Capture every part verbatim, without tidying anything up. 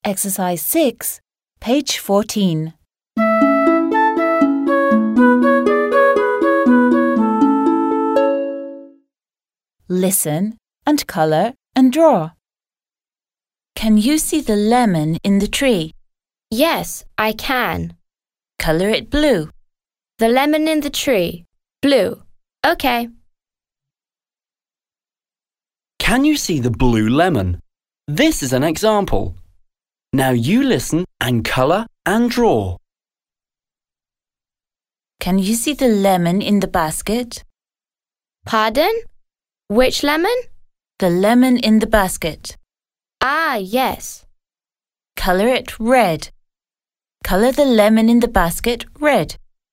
Exercise six, page fourteen. Listen and color and draw. Can you see the lemon in the tree? Yes, I can. Color it blue. The lemon in the tree. Blue. Okay. Can you see the blue lemon? This is an example. Now you listen and colour and draw. Can you see the lemon in the basket? Pardon? Which lemon? The lemon in the basket. Ah, yes. Color it red. Color the lemon in the basket red.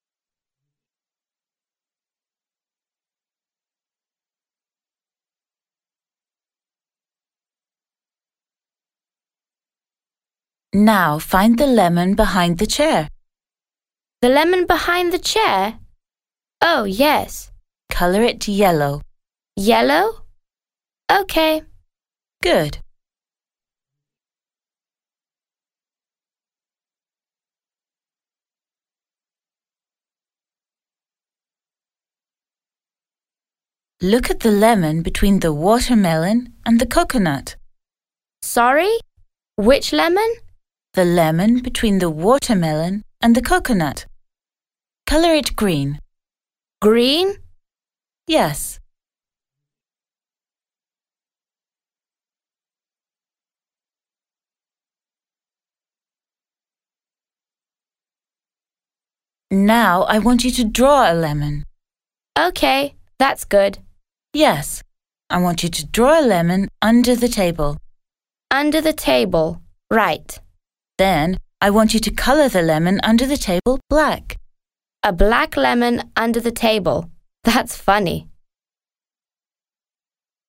Now find the lemon behind the chair. The lemon behind the chair? Oh, yes. Color it yellow. Yellow? Okay. Good. Look at the lemon between the watermelon and the coconut. Sorry? Which lemon? The lemon between the watermelon and the coconut. Color it green. Green? Yes. Now I want you to draw a lemon. Okay, that's good. Yes, I want you to draw a lemon under the table. Under the table, right. Then I want you to color the lemon under the table black. A black lemon under the table. That's funny.